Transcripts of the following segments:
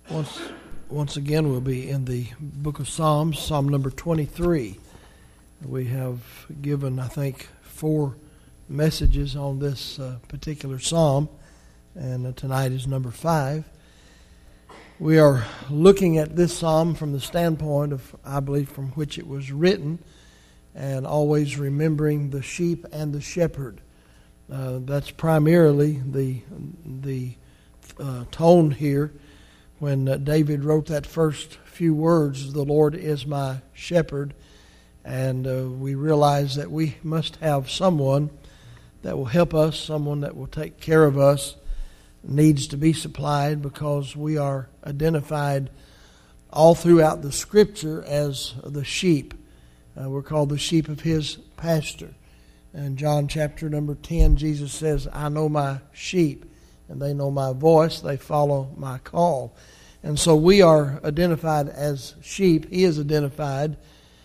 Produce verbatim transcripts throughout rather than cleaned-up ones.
Once, once again, we'll be in the book of Psalms, Psalm number twenty-three. We have given, I think, four messages on this uh, particular psalm, and uh, tonight is number five. We are looking at this psalm from the standpoint of, I believe, from which it was written, and always remembering the sheep and the shepherd. Uh, that's primarily the the uh, tone here. When uh, David wrote that first few words, "The Lord is my shepherd," and uh, we realize that we must have someone that will help us, someone that will take care of us, needs to be supplied, because we are identified all throughout the Scripture as the sheep. Uh, we're called the sheep of His pasture. In John chapter number ten, Jesus says, "I know my sheep, and they know my voice, they follow my call." And so we are identified as sheep. He is identified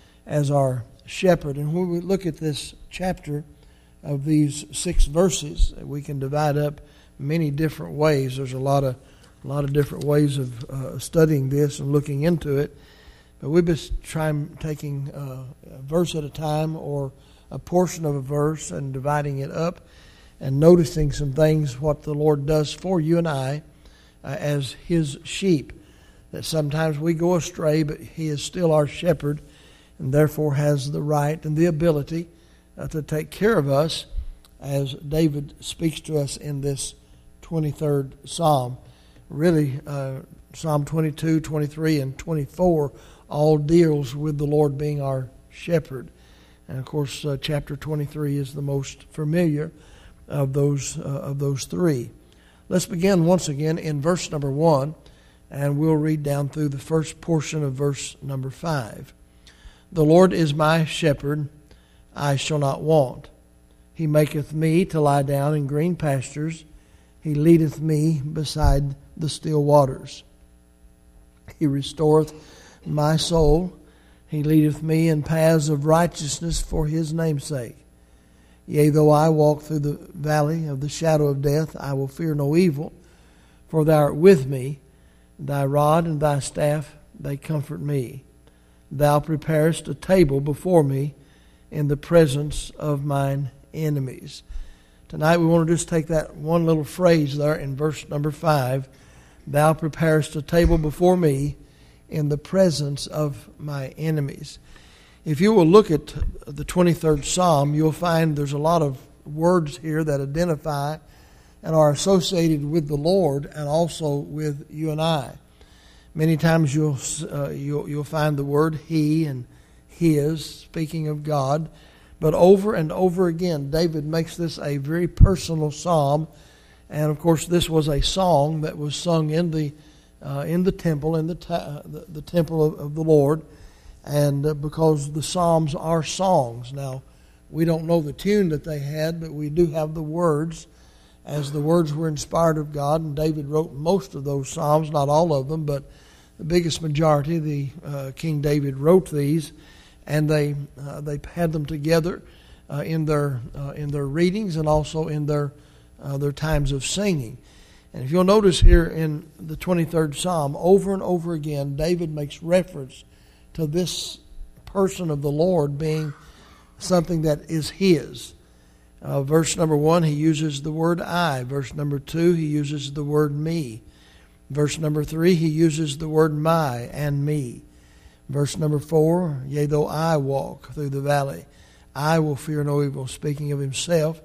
as our shepherd. And when we look at this chapter of these six verses, we can divide up many different ways. There's a lot of a lot of different ways of uh, studying this and looking into it. But we've been trying taking uh, a verse at a time, or a portion of a verse, and dividing it up and noticing some things, what the Lord does for you and I uh, as His sheep. That sometimes we go astray, but He is still our shepherd, and therefore has the right and the ability uh, to take care of us, as David speaks to us in this twenty-third Psalm. Really, uh, Psalm twenty-two, twenty-three, and twenty-four all deals with the Lord being our shepherd. And of course, uh, chapter twenty-three is the most familiar of those uh, of those three. Let's begin once again in verse number one, and we'll read down through the first portion of verse number five. "The Lord is my shepherd, I shall not want. He maketh me to lie down in green pastures. He leadeth me beside the still waters. He restoreth my soul. He leadeth me in paths of righteousness for His name's sake. Yea, though I walk through the valley of the shadow of death, I will fear no evil, for Thou art with me. Thy rod and Thy staff, they comfort me. Thou preparest a table before me in the presence of mine enemies." Tonight we want to just take that one little phrase there in verse number five. "Thou preparest a table before me in the presence of my enemies." If you will look at the twenty-third Psalm, you'll find there's a lot of words here that identify and are associated with the Lord, and also with you and I. Many times you'll uh, you'll, you'll find the word He and His, speaking of God. But over and over again, David makes this a very personal psalm. And of course, this was a song that was sung in the uh, in the temple, in the ta- the, the temple of, of the Lord. And uh, because the psalms are songs. Now, we don't know the tune that they had, but we do have the words, as the words were inspired of God. And David wrote most of those psalms, not all of them, but the biggest majority. The uh, King David wrote these, and they uh, they had them together uh, in their uh, in their readings, and also in their uh, their times of singing. And if you'll notice here in the twenty-third Psalm, over and over again, David makes reference to this person of the Lord being something that is His. Uh, verse number one, he uses the word I. Verse number two, he uses the word me. Verse number three, he uses the word my and me. Verse number four, yea, though I walk through the valley, I will fear no evil, speaking of Himself,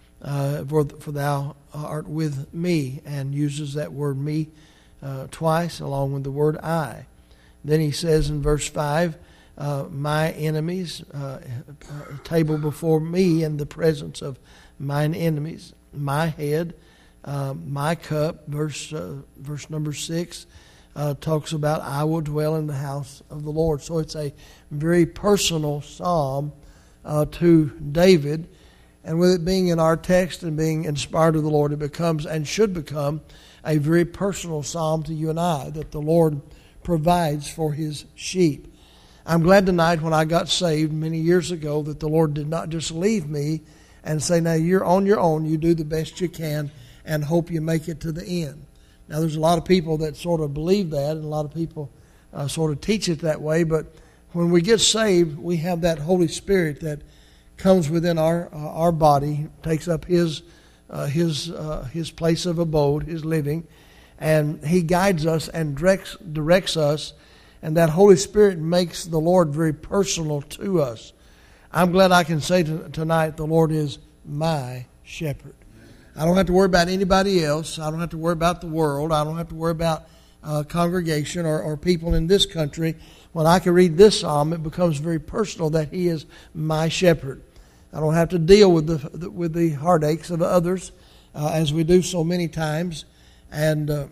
uh, for, for Thou art with me, and uses that word me uh, twice, along with the word I. Then he says in verse five, uh, my enemies, uh, a table before me in the presence of mine enemies, my head, uh, my cup. Verse uh, verse number six uh, talks about, I will dwell in the house of the Lord. So it's a very personal psalm uh, to David. And with it being in our text and being inspired of the Lord, it becomes, and should become, a very personal psalm to you and I, that the Lord provides for His sheep. I'm glad tonight, when I got saved many years ago, that the Lord did not just leave me and say, now you're on your own, you do the best you can, and hope you make it to the end. Now, there's a lot of people that sort of believe that, and a lot of people uh, sort of teach it that way, but when we get saved, we have that Holy Spirit that comes within our uh, our body, takes up His uh, His uh, His place of abode, His living, and He guides us and directs directs us, and that Holy Spirit makes the Lord very personal to us. I'm glad I can say to, tonight, the Lord is my shepherd. I don't have to worry about anybody else. I don't have to worry about the world. I don't have to worry about uh, congregation or, or people in this country. When I can read this psalm, it becomes very personal that He is my shepherd. I don't have to deal with the with the heartaches of others uh, as we do so many times, and uh,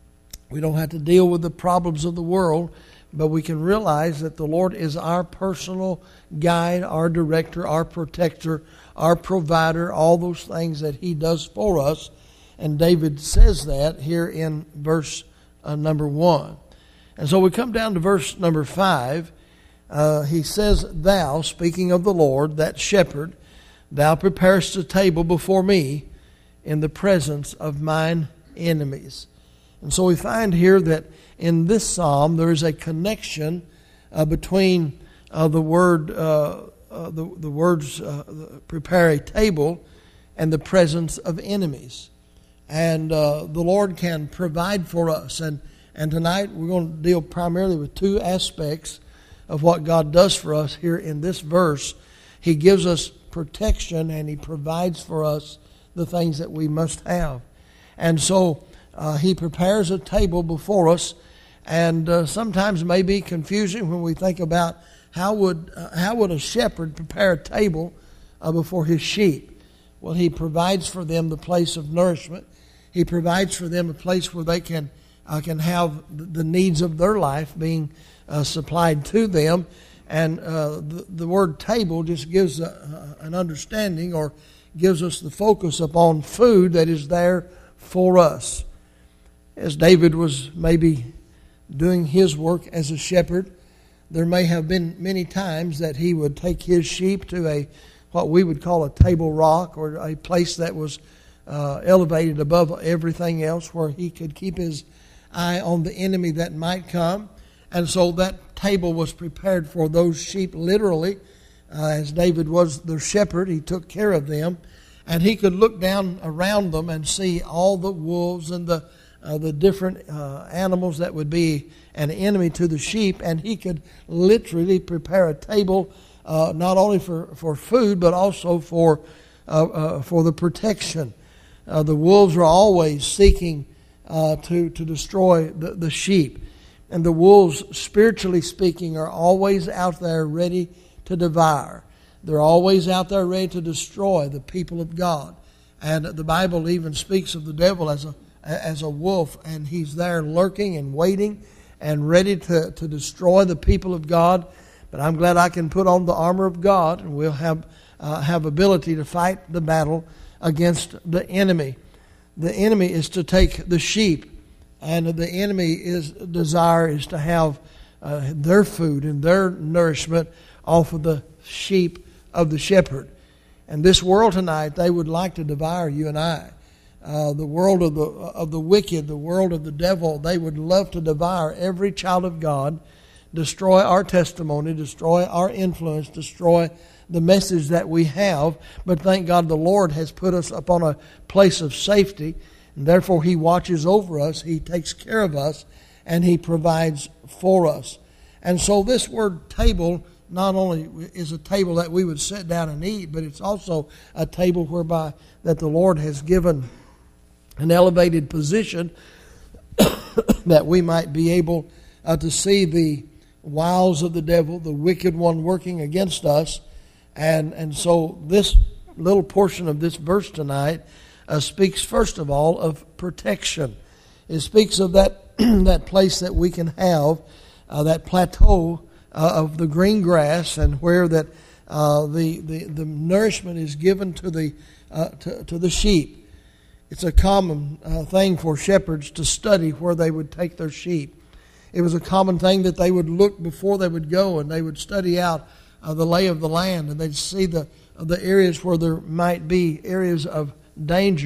we don't have to deal with the problems of the world, but we can realize that the Lord is our personal guide, our director, our protector, our provider, all those things that He does for us. And David says that here in verse uh, number one. And so we come down to verse number five. Uh, he says, Thou, speaking of the Lord, that shepherd, Thou preparest a table before me in the presence of mine enemies. And so we find here that in this psalm there is a connection uh, between uh, the word, uh, uh, the, the words, uh, prepare a table, and the presence of enemies. And uh, the Lord can provide for us. And And tonight we're going to deal primarily with two aspects of what God does for us here in this verse. He gives us protection and He provides for us the things that we must have. And so uh, He prepares a table before us, and uh, sometimes it may be confusing when we think about how would uh, how would a shepherd prepare a table uh, before his sheep. Well, he provides for them the place of nourishment. He provides for them a place where they can Uh, can have the needs of their life being uh, supplied to them. And uh, the, the word table just gives a, an understanding, or gives us the focus upon food that is there for us. As David was maybe doing his work as a shepherd, there may have been many times that he would take his sheep to a what we would call a table rock, or a place that was uh, elevated above everything else, where he could keep his eye on the enemy that might come. And so that table was prepared for those sheep literally. Uh, as David was their shepherd, he took care of them, and he could look down around them and see all the wolves and the uh, the different uh, animals that would be an enemy to the sheep, and he could literally prepare a table uh, not only for, for food but also for uh, uh, for the protection. Uh, the wolves are always seeking Uh, to, to destroy the, the sheep. And the wolves, spiritually speaking, are always out there ready to devour. They're always out there ready to destroy the people of God. And the Bible even speaks of the devil as a as a wolf, and he's there lurking and waiting and ready to, to destroy the people of God. But I'm glad I can put on the armor of God, and we'll have uh, have ability to fight the battle against the enemy. The enemy is to take the sheep, and the enemy is desire is to have uh, their food and their nourishment off of the sheep of the shepherd. And this world tonight, they would like to devour you and I. Uh, the world of the of the wicked, the world of the devil, they would love to devour every child of God, destroy our testimony, destroy our influence, destroy the message that we have. But thank God the Lord has put us upon a place of safety, and therefore He watches over us, He takes care of us, and He provides for us. And so this word table not only is a table that we would sit down and eat, but it's also a table whereby that the Lord has given an elevated position that we might be able uh, to see the wiles of the devil, the wicked one working against us. And and so this little portion of this verse tonight uh, speaks first of all of protection. It speaks of that that place that we can have, uh, that plateau uh, of the green grass, and where that uh, the, the the nourishment is given to the uh, to, to the sheep. It's a common uh, thing for shepherds to study where they would take their sheep. It was a common thing that they would look before they would go, and they would study out Uh, the lay of the land, and they'd see the uh, the areas where there might be areas of danger,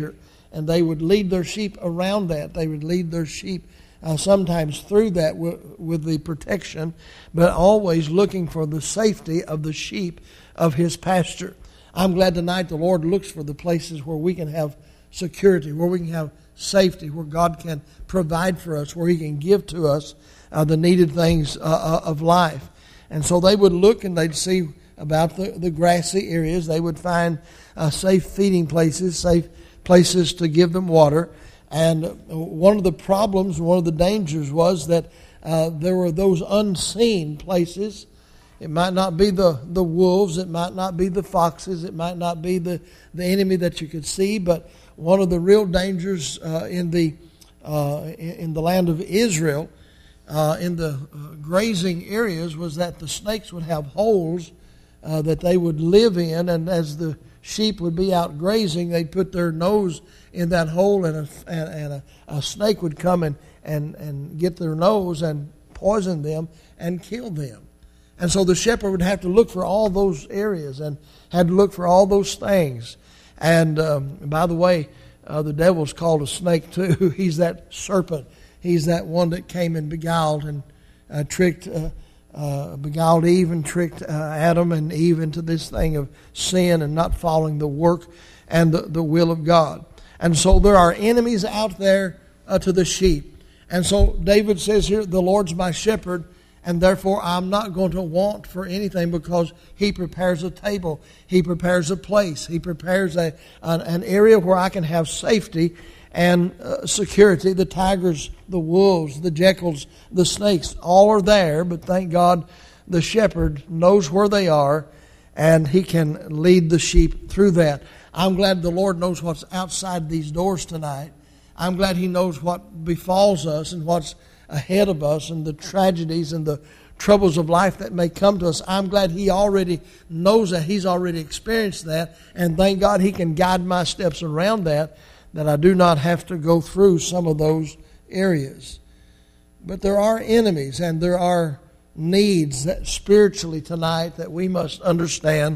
and they would lead their sheep around that. They would lead their sheep uh, sometimes through that w- with the protection, but always looking for the safety of the sheep of his pasture. I'm glad tonight the Lord looks for the places where we can have security, where we can have safety, where God can provide for us, where he can give to us uh, the needed things uh, of life. And so they would look and they'd see about the, the grassy areas. They would find uh, safe feeding places, safe places to give them water. And one of the problems, one of the dangers was that uh, there were those unseen places. It might not be the, the wolves, it might not be the foxes, it might not be the, the enemy that you could see, but one of the real dangers uh, in the uh, in the land of Israel, uh, in the uh, grazing areas, was that the snakes would have holes uh, that they would live in, and as the sheep would be out grazing, they'd put their nose in that hole, and a, and, and a, a snake would come and, and, and get their nose and poison them and kill them. And so the shepherd would have to look for all those areas and had to look for all those things. And um, by the way, uh, the devil's called a snake too. He's that serpent. He's that one that came and beguiled and uh, tricked, uh, uh, beguiled Eve and tricked uh, Adam and Eve into this thing of sin and not following the work and the, the will of God. And so there are enemies out there uh, to the sheep. And so David says here, the Lord's my shepherd, and therefore I'm not going to want for anything, because he prepares a table. He prepares a place. He prepares a an, an area where I can have safety and uh, security. The tigers, the wolves, the jackals, the snakes, all are there. But thank God the shepherd knows where they are, and he can lead the sheep through that. I'm glad the Lord knows what's outside these doors tonight. I'm glad he knows what befalls us and what's ahead of us and the tragedies and the troubles of life that may come to us. I'm glad he already knows that. He's already experienced that. And thank God he can guide my steps around that, that I do not have to go through some of those areas. But there are enemies and there are needs that spiritually tonight that we must understand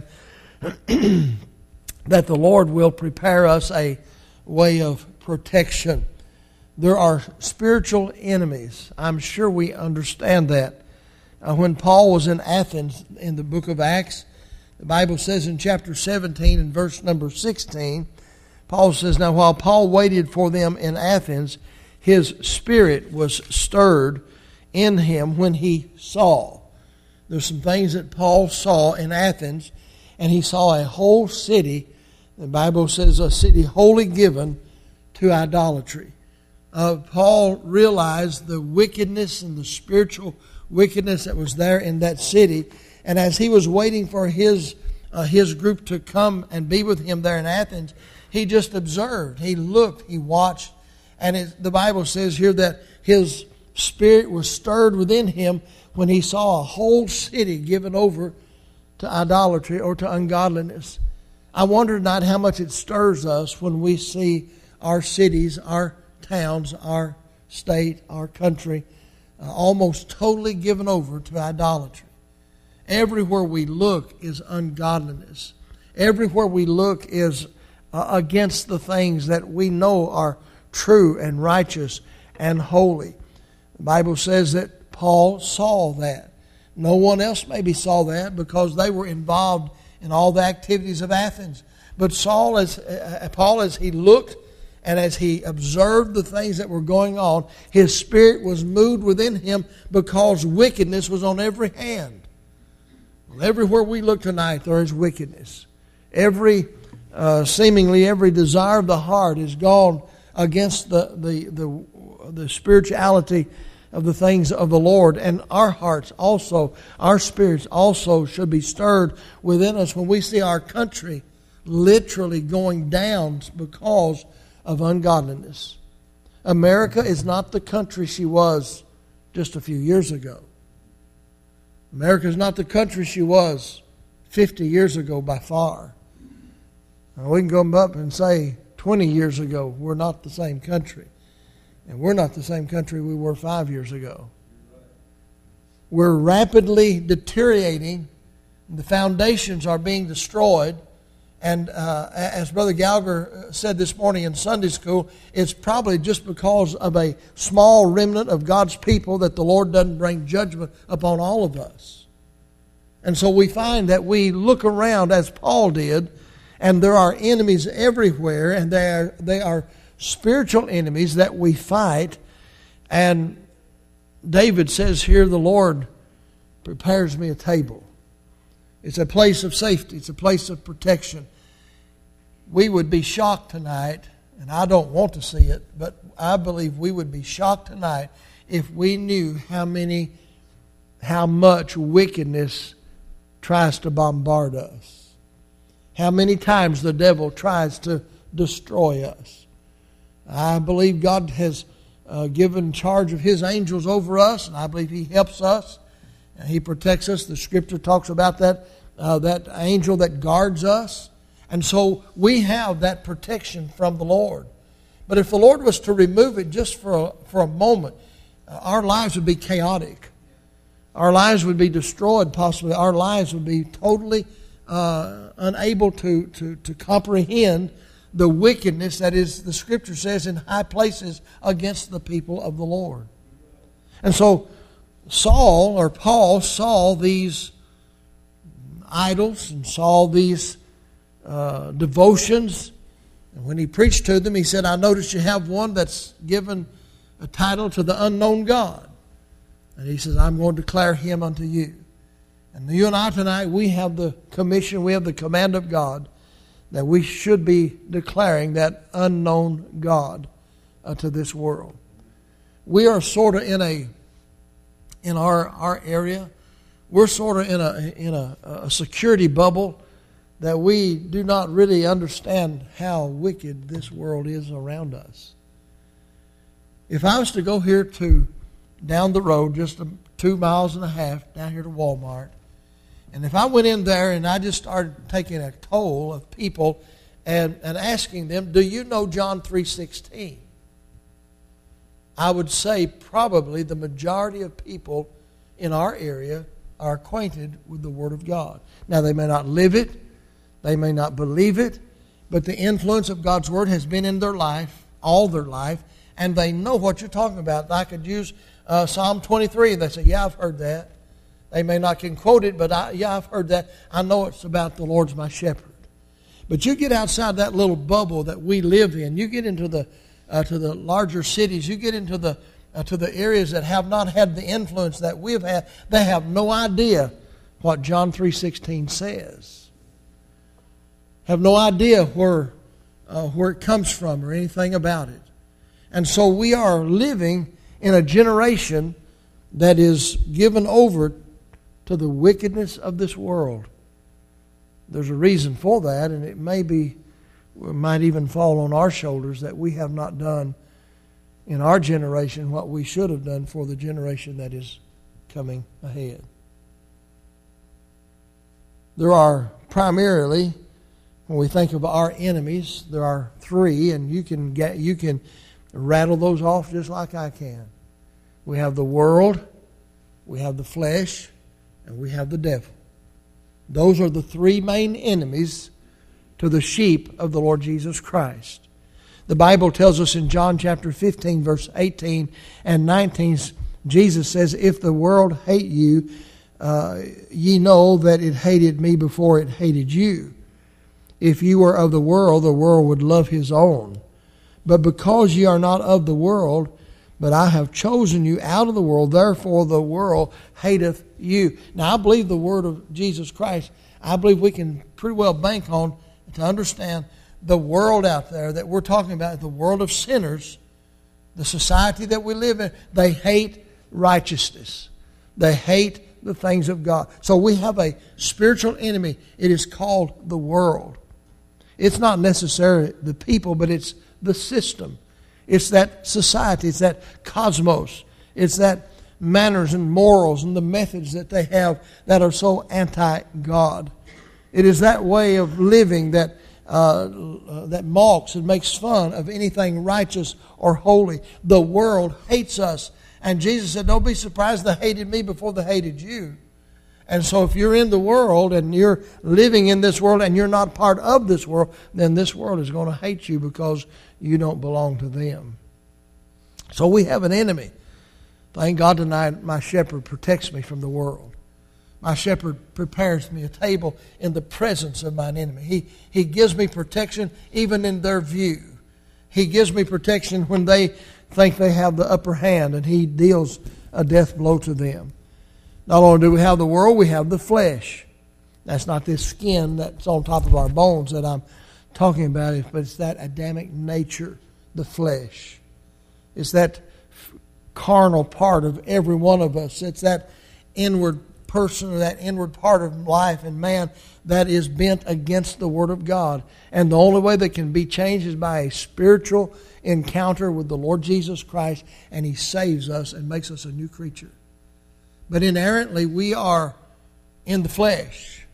that the Lord will prepare us a way of protection. There are spiritual enemies. I'm sure we understand that. Uh, when Paul was in Athens in the book of Acts, the Bible says in chapter seventeen and verse number sixteen, Paul says, now while Paul waited for them in Athens, his spirit was stirred in him when he saw. There's some things that Paul saw in Athens, and he saw a whole city, the Bible says a city wholly given to idolatry. Uh, Paul realized the wickedness and the spiritual wickedness that was there in that city. And as he was waiting for his uh, his group to come and be with him there in Athens, he just observed. He looked, he watched. And it, the Bible says here that his spirit was stirred within him when he saw a whole city given over to idolatry or to ungodliness. I wonder tonight how much it stirs us when we see our cities, our towns, our state, our country, uh, almost totally given over to idolatry. Everywhere we look is ungodliness. Everywhere we look is uh, against the things that we know are true and righteous and holy. The Bible says that Paul saw that. No one else maybe saw that because they were involved in all the activities of Athens. But Saul, as uh, Paul, as he looked and as he observed the things that were going on, his spirit was moved within him because wickedness was on every hand. Well, everywhere we look tonight, there is wickedness. Every, uh, seemingly every desire of the heart is gone against the, the, the, the spirituality of the things of the Lord. And our hearts also, our spirits also should be stirred within us when we see our country literally going down because of ungodliness. America is not the country she was just a few years ago. America is not the country she was fifty years ago by far. Now, we can go up and say twenty years ago we're not the same country. And we're not the same country we were five years ago. We're rapidly deteriorating. The foundations are being destroyed. And uh, as Brother Gallagher said this morning in Sunday school, it's probably just because of a small remnant of God's people that the Lord doesn't bring judgment upon all of us. And so we find that we look around as Paul did, and there are enemies everywhere, and they are, they are spiritual enemies that we fight. And David says here, the Lord prepares me a table. It's a place of safety. It's a place of protection. We would be shocked tonight, and I don't want to see it, but I believe we would be shocked tonight if we knew how many, how much wickedness tries to bombard us. How many times the devil tries to destroy us. I believe God has uh, given charge of His angels over us, and I believe He helps us, and He protects us. The Scripture talks about that, uh, that angel that guards us. And so we have that protection from the Lord. But if the Lord was to remove it just for a, for a moment, uh, our lives would be chaotic. Our lives would be destroyed possibly. Our lives would be totally uh, unable to, to, to comprehend the wickedness that is, the Scripture says, in high places against the people of the Lord. And so Saul, or Paul, saw these idols and saw these Uh, devotions. And when he preached to them, he said, I notice you have one that's given a title to the unknown God. And he says, I'm going to declare Him unto you. And you and I tonight, we have the commission, we have the command of God that we should be declaring that unknown God uh, to this world. We are sort of in a, in our, our area, we're sort of in a, in a, a security bubble that we do not really understand how wicked this world is around us. If I was to go here to down the road, just a, two miles and a half, down here to Walmart, and if I went in there and I just started taking a toll of people and, and asking them, do you know John three sixteen? I would say probably the majority of people in our area are acquainted with the Word of God. Now, they may not live it, they may not believe it, but the influence of God's Word has been in their life, all their life, and they know what you're talking about. I could use uh, Psalm twenty-three, and they say, yeah, I've heard that. They may not can quote it, but I, yeah, I've heard that. I know it's about the Lord's my shepherd. But you get outside that little bubble that we live in, you get into the uh, to the larger cities, you get into the uh, to the areas that have not had the influence that we've had, they have no idea what John three sixteen says. Have no idea where uh, where it comes from or anything about it. And so we are living in a generation that is given over to the wickedness of this world. There's a reason for that, and it may be, it might even fall on our shoulders that we have not done in our generation what we should have done for the generation that is coming ahead. There are primarily, when we think of our enemies, there are three, and you can get you can rattle those off just like I can. We have the world, we have the flesh, and we have the devil. Those are the three main enemies to the sheep of the Lord Jesus Christ. The Bible tells us in John chapter fifteen, verse eighteen and nineteen, Jesus says, if the world hate you, uh, ye know that it hated me before it hated you. If you were of the world, the world would love his own. But because ye are not of the world, but I have chosen you out of the world, therefore the world hateth you. Now, I believe the word of Jesus Christ, I believe we can pretty well bank on to understand the world out there that we're talking about, the world of sinners, the society that we live in. They hate righteousness. They hate the things of God. So we have a spiritual enemy. It is called the world. It's not necessarily the people, but it's the system. It's that society. It's that cosmos. It's that manners and morals and the methods that they have that are so anti-God. It is that way of living that uh, uh, that mocks and makes fun of anything righteous or holy. The world hates us. And Jesus said, don't be surprised they hated me before they hated you. And so if you're in the world and you're living in this world and you're not part of this world, then this world is going to hate you because you don't belong to them. So we have an enemy. Thank God tonight my shepherd protects me from the world. My shepherd prepares me a table in the presence of mine enemy. He, he gives me protection even in their view. He gives me protection when they think they have the upper hand, and He deals a death blow to them. Not only do we have the world, we have the flesh. That's not this skin that's on top of our bones that I'm talking about, but it's that Adamic nature, the flesh. It's that carnal part of every one of us. It's that inward person or that inward part of life and man that is bent against the Word of God. And the only way that can be changed is by a spiritual encounter with the Lord Jesus Christ, and He saves us and makes us a new creature. But inherently, we are in the flesh.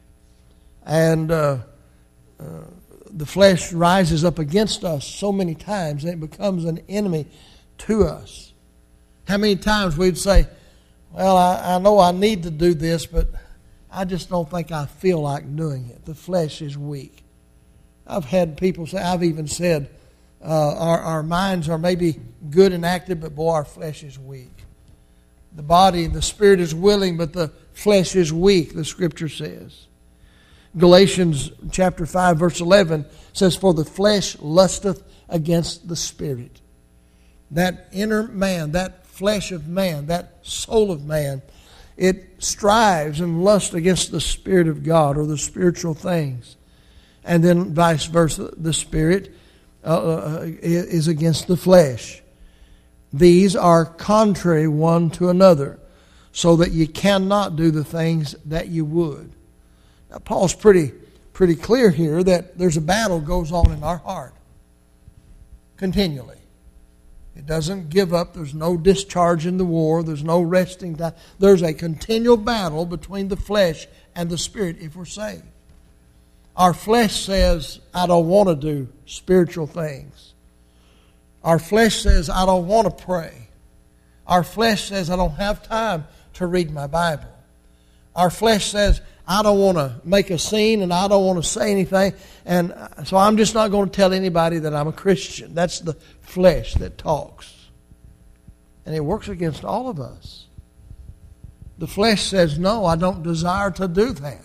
And uh, uh, the flesh rises up against us so many times, and it becomes an enemy to us. How many times we'd say, well, I, I know I need to do this, but I just don't think I feel like doing it. The flesh is weak. I've had people say, I've even said, uh, our, our minds are maybe good and active, but boy, our flesh is weak. The body and the spirit is willing, but the flesh is weak, the Scripture says. Galatians chapter five, verse eleven says, for the flesh lusteth against the spirit. That inner man, that flesh of man, that soul of man, it strives and lusts against the Spirit of God or the spiritual things. And then vice versa, the spirit uh, is against the flesh. These are contrary one to another, so that you cannot do the things that you would. Now, Paul's pretty, pretty clear here that there's a battle goes on in our heart continually. It doesn't give up. There's no discharge in the war. There's no resting time. There's a continual battle between the flesh and the spirit if we're saved. Our flesh says, I don't want to do spiritual things. Our flesh says, I don't want to pray. Our flesh says, I don't have time to read my Bible. Our flesh says, I don't want to make a scene and I don't want to say anything. And so I'm just not going to tell anybody that I'm a Christian. That's the flesh that talks. And it works against all of us. The flesh says, no, I don't desire to do that.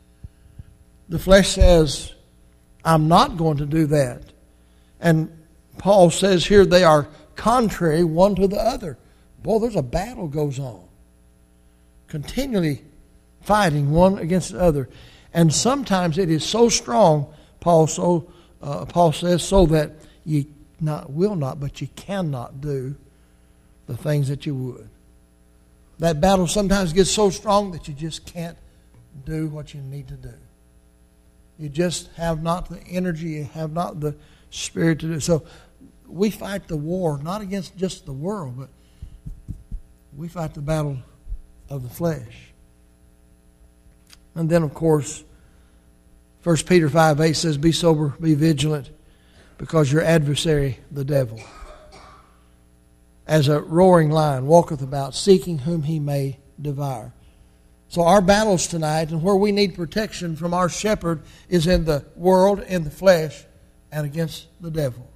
The flesh says, I'm not going to do that. And Paul says here they are contrary one to the other. Boy, there's a battle goes on. Continually fighting one against the other. And sometimes it is so strong, Paul so uh, Paul says, so that you not will not, but you cannot do the things that you would. That battle sometimes gets so strong that you just can't do what you need to do. You just have not the energy, you have not the spirit to do. So we fight the war, not against just the world, but we fight the battle of the flesh. And then, of course, First Peter five eight says, be sober, be vigilant, because your adversary, the devil, as a roaring lion, walketh about, seeking whom he may devour. So our battles tonight, and where we need protection from our shepherd, is in the world, in the flesh, and against the devil.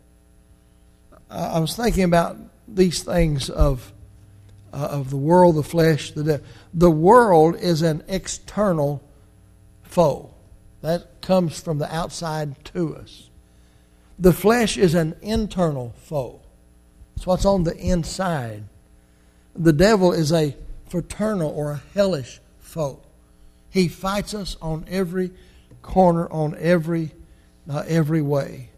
I was thinking about these things of uh, of the world, the flesh, the devil. The world is an external foe. That comes from the outside to us. The flesh is an internal foe. It's what's on the inside. The devil is a fraternal or a hellish foe. He fights us on every corner, on every uh, every way.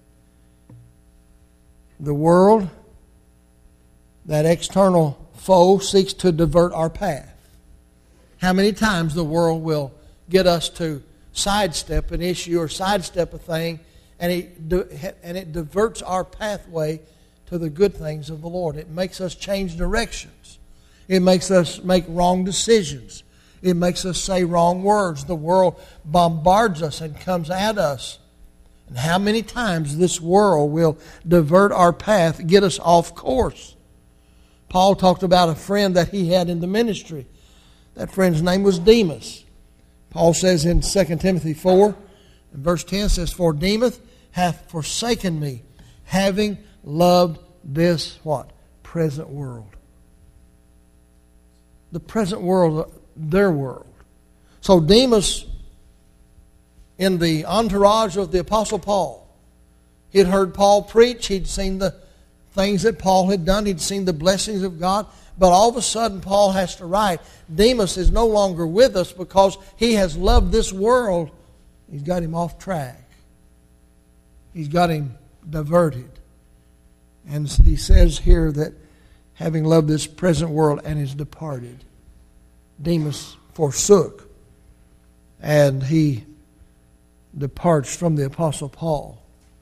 The world, that external foe, seeks to divert our path. How many times the world will get us to sidestep an issue or sidestep a thing, and it, and it diverts our pathway to the good things of the Lord. It makes us change directions. It makes us make wrong decisions. It makes us say wrong words. The world bombards us and comes at us. And how many times this world will divert our path, get us off course. Paul talked about a friend that he had in the ministry. That friend's name was Demas. Paul says in Second Timothy four, and verse ten says, "For Demas hath forsaken me, having loved this," what? Present world. The present world, their world. So Demas, in the entourage of the Apostle Paul, he'd heard Paul preach, he'd seen the things that Paul had done, he'd seen the blessings of God, but all of a sudden Paul has to write, Demas is no longer with us because he has loved this world. He's got him off track. He's got him diverted. And he says here that having loved this present world and is departed, Demas forsook, and he departs from the Apostle Paul.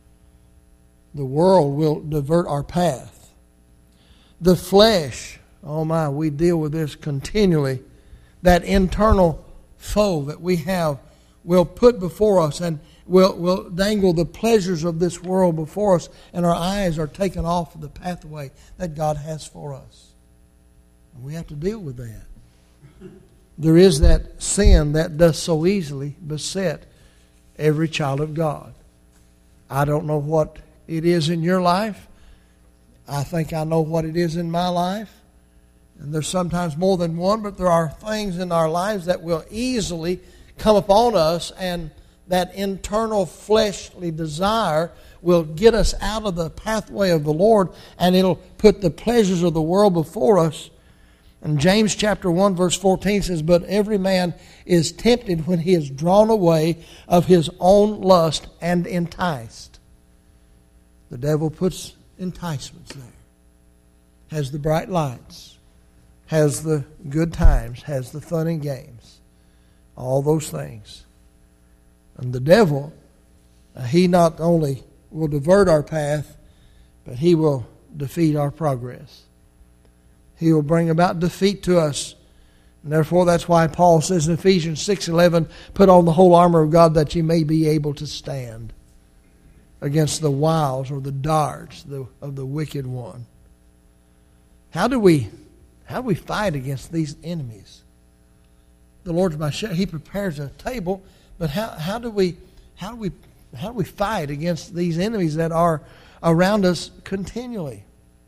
The world will divert our path. The flesh, oh my, we deal with this continually. That internal foe that we have will put before us and will will dangle the pleasures of this world before us, and our eyes are taken off of the pathway that God has for us. And we have to deal with that. There is that sin that does so easily beset every child of God. I don't know what it is in your life. I think I know what it is in my life. And there's sometimes more than one, but there are things in our lives that will easily come upon us, and that internal fleshly desire will get us out of the pathway of the Lord, and it'll put the pleasures of the world before us. And James chapter one verse fourteen says, "But every man is tempted when he is drawn away of his own lust and enticed." The devil puts enticements there. Has the bright lights, has the good times, has the fun and games. All those things. And the devil, uh, he not only will divert our path, but he will defeat our progress. He will bring about defeat to us. And therefore, that's why Paul says in Ephesians six eleven, "Put on the whole armor of God that ye may be able to stand against the wiles or the darts of the wicked one." How do we, how do we fight against these enemies? The Lord's my shepherd. He prepares a table, but how, how do we how do we how do we fight against these enemies that are around us continually?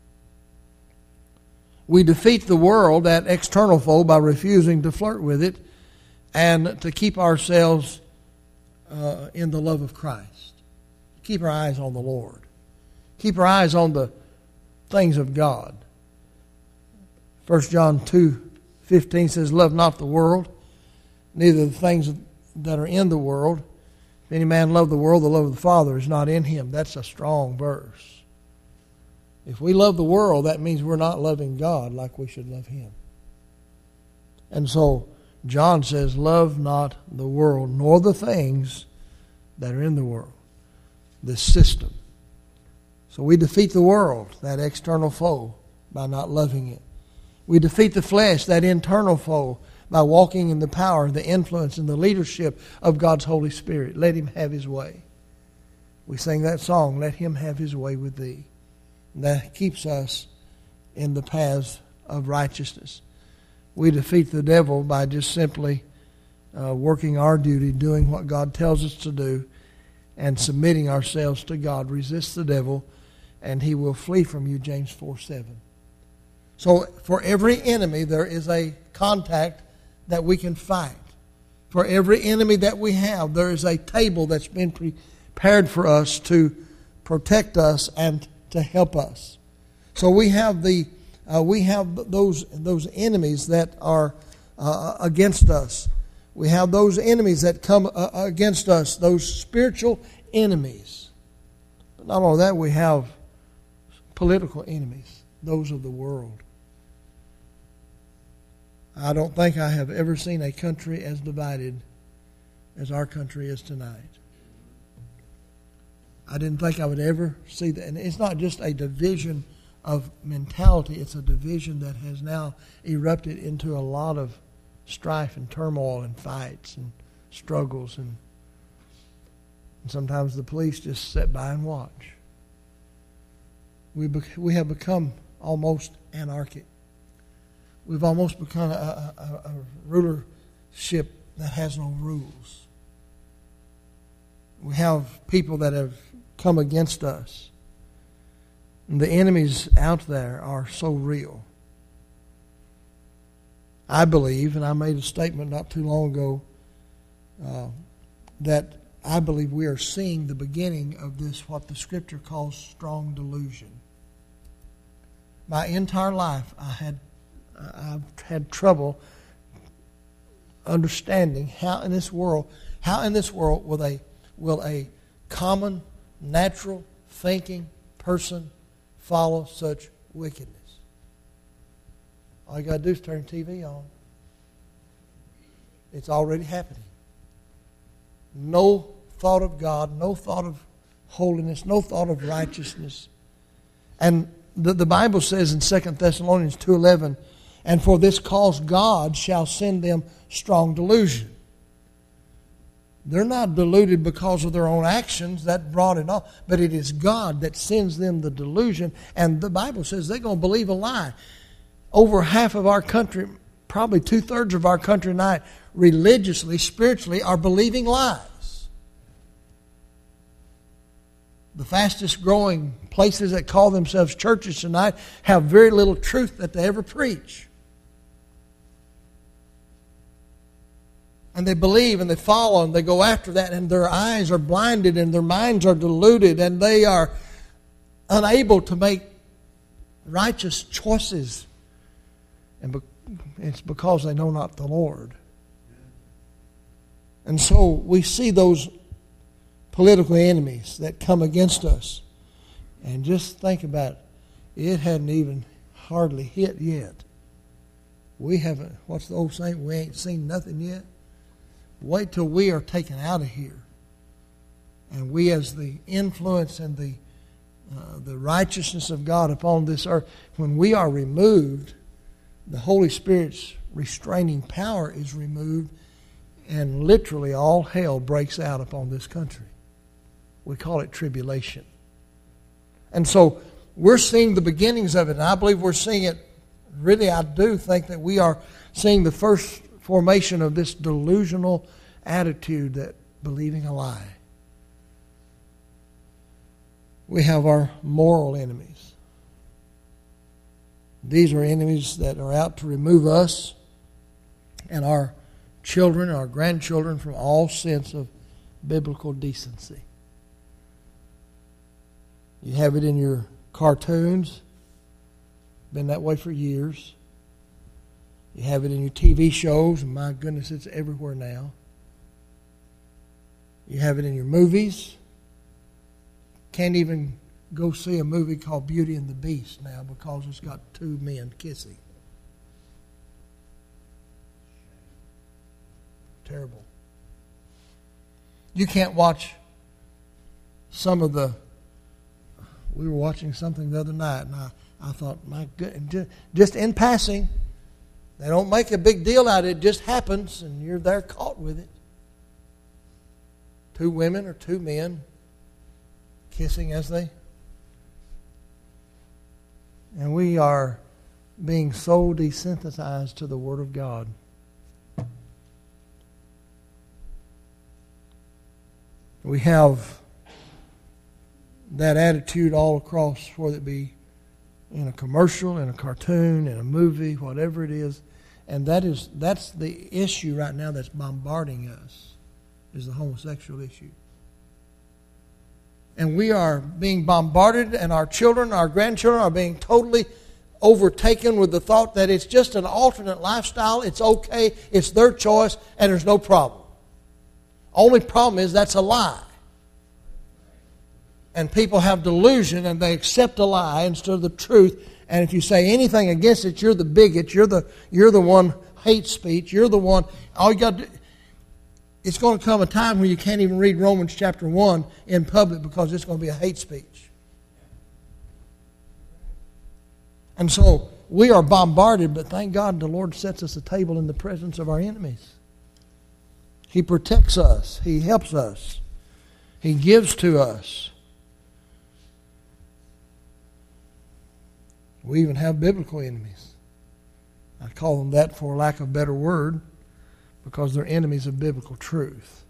We defeat the world, that external foe, by refusing to flirt with it and to keep ourselves uh, in the love of Christ. Keep our eyes on the Lord. Keep our eyes on the things of God. First John two fifteen says, "Love not the world, neither the things that are in the world. If any man love the world, the love of the Father is not in him." That's a strong verse. If we love the world, that means we're not loving God like we should love Him. And so John says, "Love not the world, nor the things that are in the world." This system. So we defeat the world, that external foe, by not loving it. We defeat the flesh, that internal foe, by walking in the power, the influence, and the leadership of God's Holy Spirit. Let Him have His way. We sing that song, "Let Him have His way with thee." And that keeps us in the paths of righteousness. We defeat the devil by just simply uh, working our duty, doing what God tells us to do, and submitting ourselves to God. Resist the devil, and he will flee from you, James four seven. So for every enemy, there is a contact that we can fight. For every enemy that we have, there is a table that's been prepared for us to protect us and to help us. So we have the uh, we have those those enemies that are uh, against us. We have those enemies that come uh, against us, those spiritual enemies. But not only that, we have political enemies, those of the world. I don't think I have ever seen a country as divided as our country is tonight. I didn't think I would ever see that. And it's not just a division of mentality. It's a division that has now erupted into a lot of strife and turmoil and fights and struggles. And, and sometimes the police just sit by and watch. We, be, we have become almost anarchic. We've almost become a, a, a rulership that has no rules. We have people that have come against us. And the enemies out there are so real. I believe, and I made a statement not too long ago, uh, that I believe we are seeing the beginning of this, what the Scripture calls strong delusion. My entire life, I had, I've had trouble understanding how in this world, how in this world will a, will a common, natural, thinking person follow such wickedness. All you got to do is turn the T V on. It's already happening. No thought of God, no thought of holiness, no thought of righteousness. And the, the Bible says in Second Thessalonians two eleven, and for this cause God shall send them strong delusion. They're not deluded because of their own actions that brought it on, but it is God that sends them the delusion. And the Bible says they're going to believe a lie. Over half of our country, probably two-thirds of our country tonight, religiously, spiritually, are believing lies. The fastest growing places that call themselves churches tonight have very little truth that they ever preach. And they believe and they follow and they go after that, and their eyes are blinded and their minds are deluded, and they are unable to make righteous choices. And it's because they know not the Lord. And so we see those political enemies that come against us. And just think about it. It hadn't even hardly hit yet. We haven't, what's the old saying? We ain't seen nothing yet. Wait till we are taken out of here. And we, as the influence and the uh, the righteousness of God upon this earth, when we are removed, the Holy Spirit's restraining power is removed, and literally all hell breaks out upon this country. We call it tribulation. And so we're seeing the beginnings of it, and I believe we're seeing it, really I do think that we are seeing the first formation of this delusional attitude that believing a lie. We have our moral enemies. These are enemies that are out to remove us and our children, our grandchildren, from all sense of biblical decency. You have it in your cartoons. Been that way for years. You have it in your T V shows, and my goodness, it's everywhere now. You have it in your movies. Can't even go see a movie called Beauty and the Beast now because it's got two men kissing. Terrible. You can't watch some of the... We were watching something the other night, and I, I thought, my goodness, just in passing, they don't make a big deal out of it. It just happens, and you're there caught with it. Two women or two men kissing as they... And we are being so desensitized to the Word of God. We have that attitude all across, whether it be in a commercial, in a cartoon, in a movie, whatever it is. And that is that's the issue right now that's bombarding us, is the homosexual issue. And we are being bombarded, and our children, our grandchildren are being totally overtaken with the thought that it's just an alternate lifestyle, it's okay, it's their choice, and there's no problem. Only problem is that's a lie. And people have delusion, and they accept a lie instead of the truth. And if you say anything against it, you're the bigot. You're the you're the one hate speech. You're the one. All you got to do, it's going to come a time when you can't even read Romans chapter one in public because it's going to be a hate speech. And so we are bombarded, but thank God the Lord sets us a table in the presence of our enemies. He protects us. He helps us. He gives to us. We even have biblical enemies. I call them that for lack of a better word. because they're enemies of biblical truth.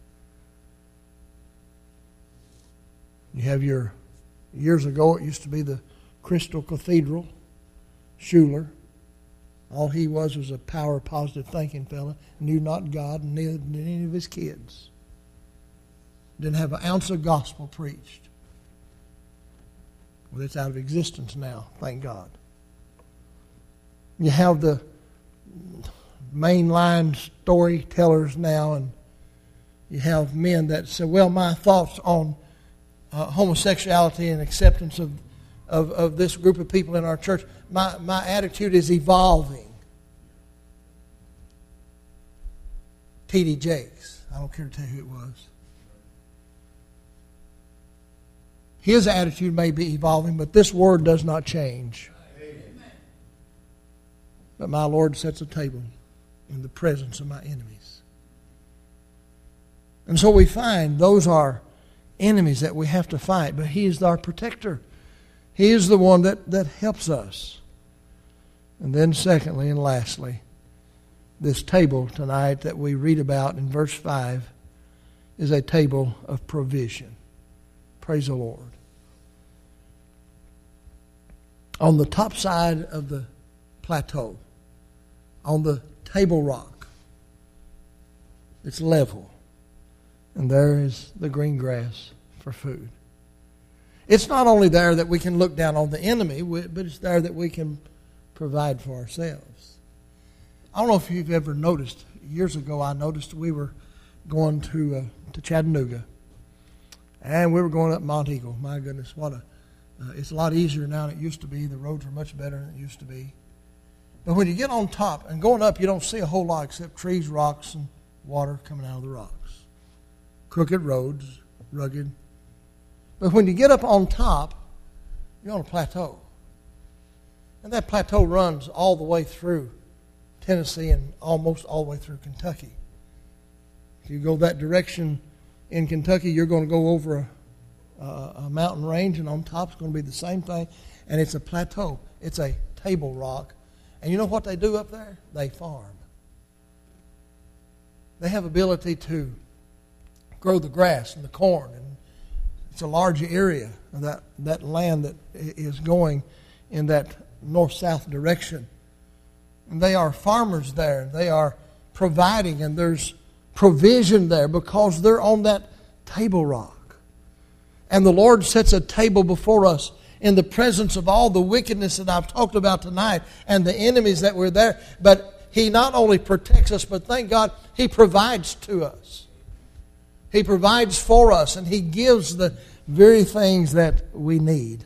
You have your, years ago it used to be the Crystal Cathedral, Schuler. All he was was a power, positive thinking fella. Knew not God and neither did any of his kids. Didn't have an ounce of gospel preached. Well, it's out of existence now, thank God. You have the mainline storytellers now, and you have men that say, well, my thoughts on uh, homosexuality and acceptance of, of, of this group of people in our church, my, my attitude is evolving. T D Jakes, I don't care to tell you who it was. His attitude may be evolving, but this word does not change. Amen. But my Lord sets a table in the presence of my enemies. And so we find those are enemies that we have to fight, but He is our protector. He is the one that, that helps us. And then secondly and lastly, this table tonight that we read about in verse five is a table of provision. Praise the Lord. On the top side of the plateau, on the table rock, it's level. And there is the green grass for food. It's not only there that we can look down on the enemy, but it's there that we can provide for ourselves. I don't know if you've ever noticed, years ago I noticed we were going to uh, to Chattanooga. And we were going up Mount Eagle. My goodness, what a, uh, it's a lot easier now than it used to be. The roads are much better than it used to be. But when you get on top and going up, you don't see a whole lot except trees, rocks, and water coming out of the rocks. Crooked roads, rugged. But when you get up on top, you're on a plateau. And that plateau runs all the way through Tennessee and almost all the way through Kentucky. If you go that direction in Kentucky, you're going to go over a, a, a mountain range, and on top it's going to be the same thing. And it's a plateau. It's a table rock. And you know what they do up there? They farm. They have ability to grow the grass and the corn. And it's a large area of that, that land that is going in that north-south direction. And they are farmers there. They are providing, and there's provision there because they're on that table rock. And the Lord sets a table before us in the presence of all the wickedness that I've talked about tonight and the enemies that were there. But He not only protects us, but thank God He provides to us. He provides for us, and He gives the very things that we need.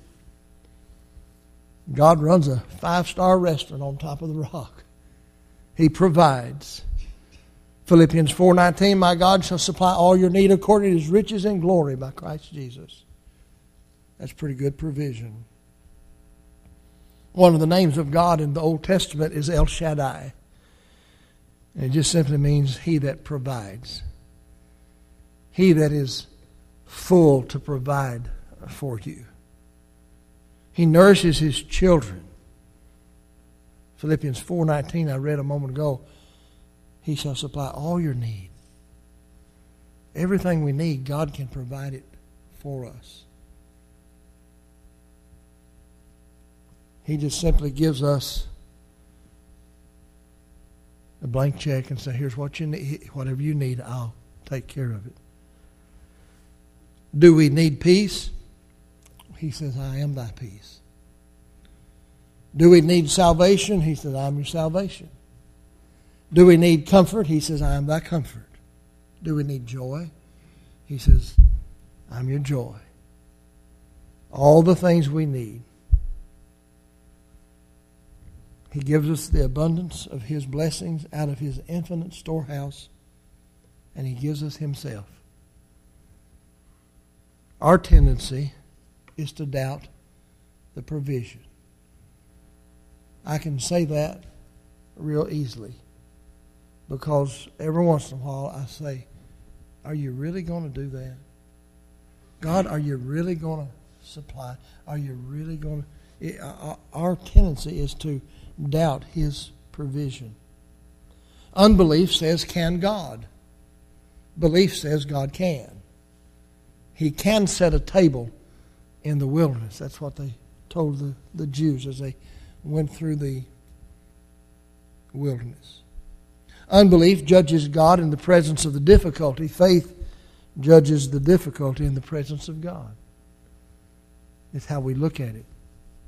God runs a five-star restaurant on top of the rock. He provides. Philippians four nineteen, my God shall supply all your need according to His riches and glory by Christ Jesus. That's pretty good provision. One of the names of God in the Old Testament is El Shaddai. And it just simply means He that provides. He that is full to provide for you. He nourishes His children. Philippians four nineteen, I read a moment ago, He shall supply all your need. Everything we need, God can provide it for us. He just simply gives us a blank check and says, here's what you need. Whatever you need, I'll take care of it. Do we need peace? He says, I am thy peace. Do we need salvation? He says, I am your salvation. Do we need comfort? He says, I am thy comfort. Do we need joy? He says, I'm your joy. All the things we need. He gives us the abundance of His blessings out of His infinite storehouse, and He gives us Himself. Our tendency is to doubt the provision. I can say that real easily because every once in a while I say, are you really going to do that? God, are you really going to supply? Are you really going to... Our tendency is to doubt His provision. Unbelief says, can God? Belief says God can. He can set a table in the wilderness. That's what they told the, the Jews as they went through the wilderness. Unbelief judges God in the presence of the difficulty. Faith judges the difficulty in the presence of God. It's how we look at it.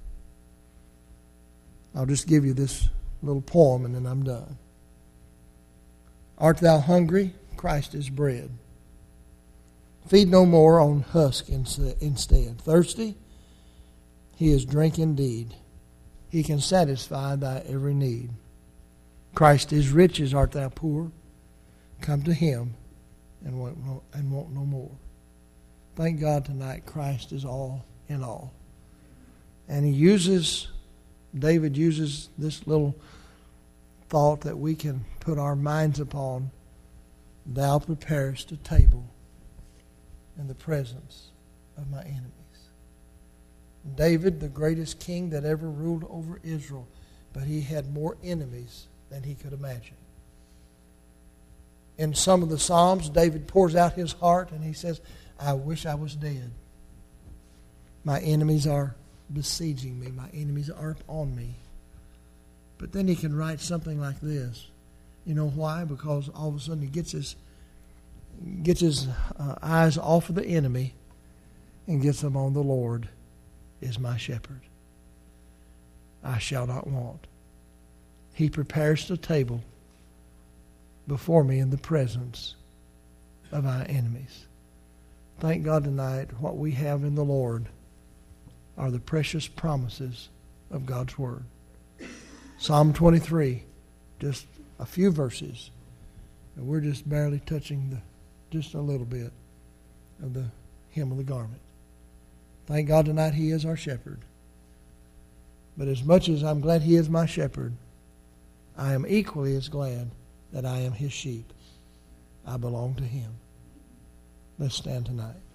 I'll just give you this little poem and then I'm done. Art thou hungry? Christ is bread. Feed no more on husk instead. Thirsty? He is drink indeed. He can satisfy thy every need. Christ is riches, art thou poor? Come to him and want no, and want no more. Thank God tonight Christ is all in all. And he uses, David uses this little thought that we can put our minds upon. Thou preparest a table in the presence of my enemies. David, the greatest king that ever ruled over Israel, but he had more enemies than he could imagine. In some of the Psalms, David pours out his heart and he says, I wish I was dead. My enemies are besieging me. My enemies are upon me. But then he can write something like this. You know why? Because all of a sudden he gets his, gets his uh, eyes off of the enemy and gets them on the Lord is my shepherd. I shall not want. He prepares the table before me in the presence of our enemies. Thank God tonight what we have in the Lord are the precious promises of God's Word. Psalm twenty-three, just a few verses. And we're just barely touching the, just a little bit of the hem of the garment. Thank God tonight He is our shepherd. But as much as I'm glad He is my shepherd, I am equally as glad that I am His sheep. I belong to Him. Let's stand tonight.